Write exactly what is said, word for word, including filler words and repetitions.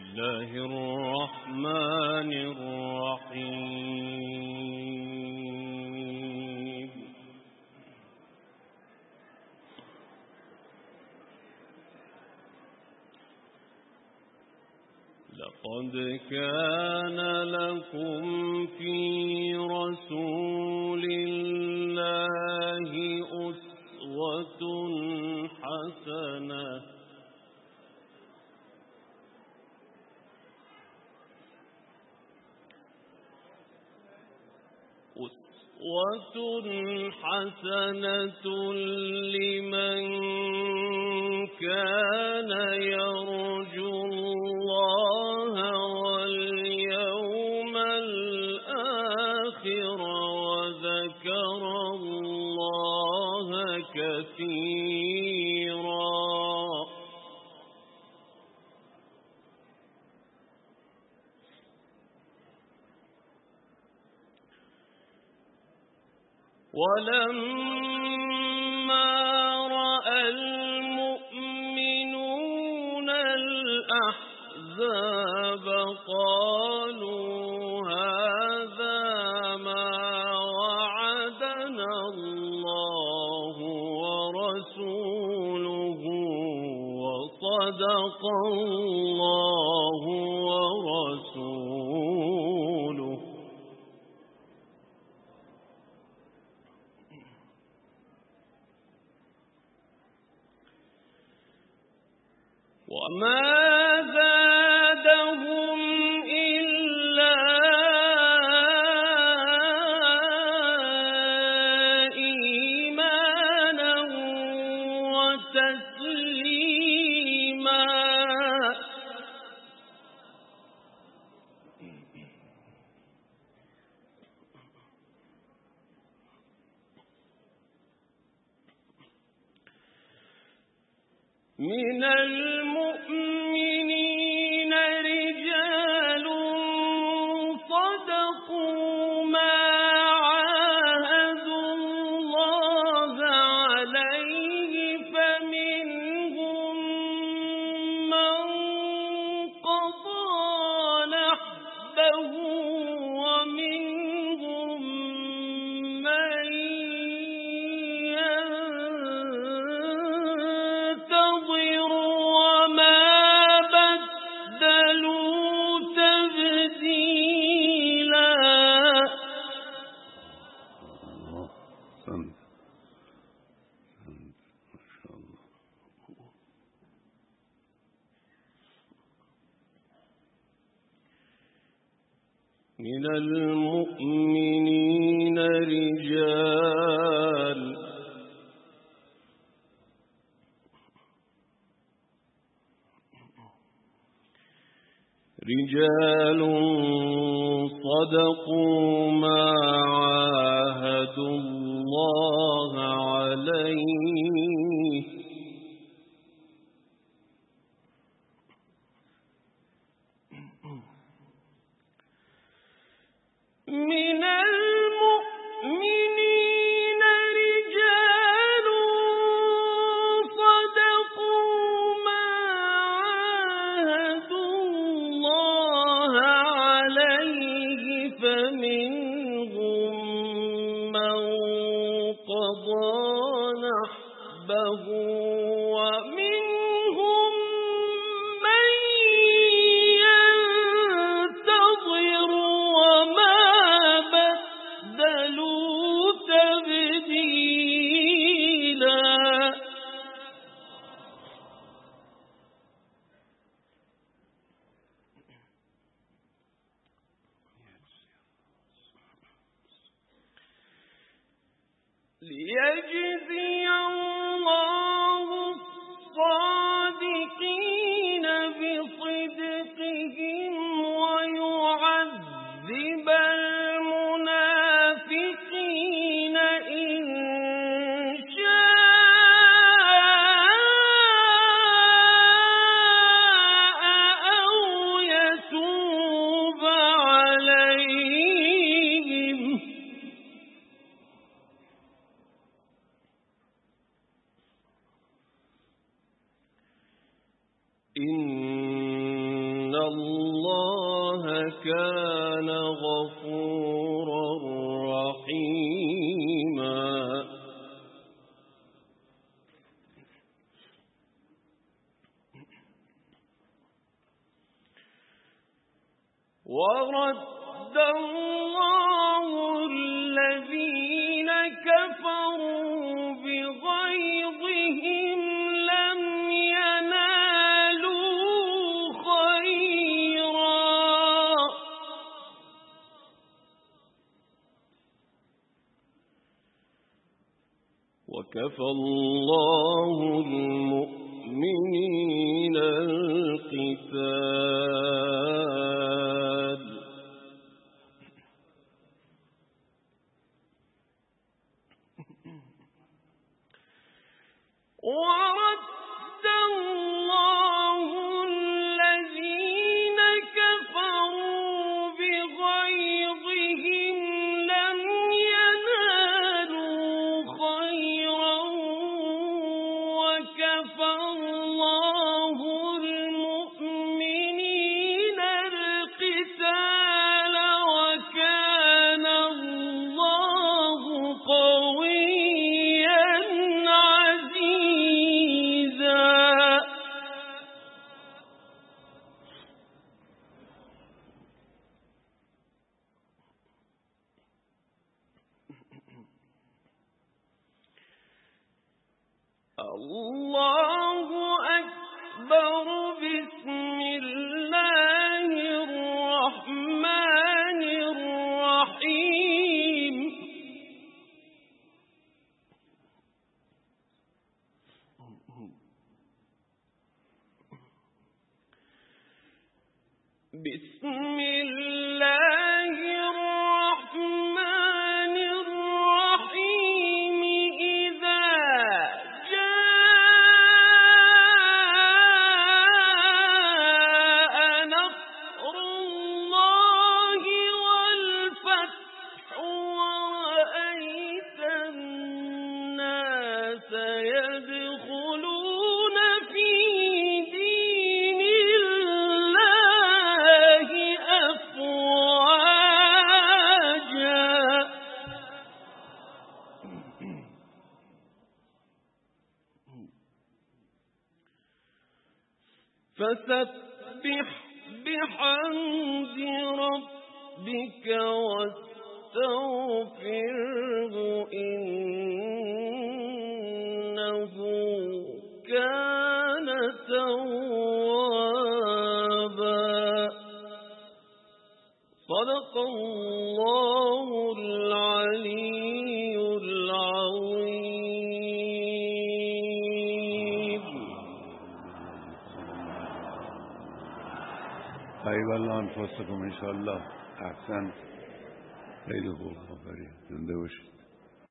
الله الرحمن الرحيم. لقد كان لكم في رسول الله أسوة حسنة أسوة حسنة لمن كان يرجو الله واليوم الآخر وذكر الله كثيرا. ولما رأى المؤمنون الأحزاب قالوا هذا ما وعدنا الله ورسوله وصدق الله ورسوله. وما زادهم إلا إيمانا وتسليما. من المؤمنين رجال صدقوا ما عاهدوا الله عليه فمنهم من قضى نحبه ومنهم من من المؤمنين رجال رجال صدقوا ما عاهدوا الله عليه من المؤمنين رجال صدقوا ما عاهدوا الله عليه فمنهم من قضى نحبه ومنهم من ينتظر وما بدلوا تبديلا. ليجزي الله الصادقين بصدقهم ويعذب المنافقين إن شاء أو يتوب عليهم اللَّهَ كَانَ غَفُورًا رَّحِيمًا. وَرَدَّ اللَّهُ الَّذِينَ كَفَرُوا بِغَيظِهِمْ لَمْ يَنَالُوا خَيْرًا وَكَفَى اللَّهُ الْمُؤْمِنِينَ الْقِتَالَ. وَرَدَّ اللَّهُ الَّذِينَ كَفَروا بِغَيظِهِمْ لَمْ يَنَالُوا خَيْرًا وَكَفَى اللَّهُ الْمُؤْمِنِينَ الْقِتَالَ وَكَانَ اللَّهُ قَوِيًّا الله أكبر. بسم الله الرحمن الرحيم. بسم الله الرحمن الرحيم. إذا جاء نصر الله والفتح ورأيت الناس يدخلون في دين الله أفواجا فسبح بحمد ربك واستغفره إنه كان توابا. صدق الله العلي العظيم. أيوة أنفسكم إن شاء الله. أحسن. خیلی خوب. آفرین. زنده باشید.